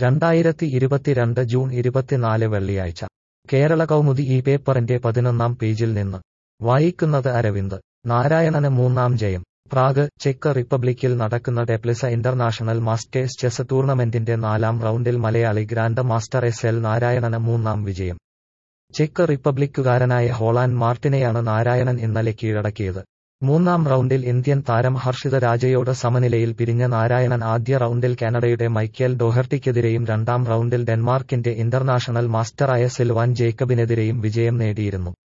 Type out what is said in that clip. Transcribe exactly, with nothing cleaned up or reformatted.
രണ്ടായിരത്തി ഇരുപത്തിരണ്ട് ജൂൺ ഇരുപത്തിനാല് വെള്ളിയാഴ്ച കേരള കൗമുദി ഈ പേപ്പറിന്റെ പതിനൊന്നാം പേജിൽ നിന്ന് വായിക്കുന്നത് അരവിന്ദ്. നാരായണന് മൂന്നാം ജയം. പ്രാഗ്. ചെക്ക് റിപ്പബ്ലിക്കിൽ നടക്കുന്ന ടെപ്ലിസ ഇന്റർനാഷണൽ മാസ്റ്റേഴ്സ് ചെസ് ടൂർണമെന്റിന്റെ നാലാം റൗണ്ടിൽ Malayali grand master S L നാരായണന് മൂന്നാം വിജയം. ചെക്ക് റിപ്പബ്ലിക്കുകാരനായ ഹോളാൻഡ് മാർട്ടിനെയാണ് നാരായണൻ ഇന്നലെ കീഴടക്കിയത്. മൂന്നാം റൗണ്ടിൽ ഇന്ത്യൻ താരം ഹർഷിത രാജയോട് സമനിലയിൽ പിരിഞ്ഞ നാരായണൻ ആദ്യ റൗണ്ടിൽ കാനഡയുടെ മൈക്കേൽ ഡോഹർട്ടിക്കെതിരെയും രണ്ടാം റൗണ്ടിൽ ഡെൻമാർക്കിന്റെ ഇന്റർനാഷണൽ മാസ്റ്ററായ സിൽവാൻ ജേക്കബിനെതിരെയും വിജയം നേടിയിരുന്നു.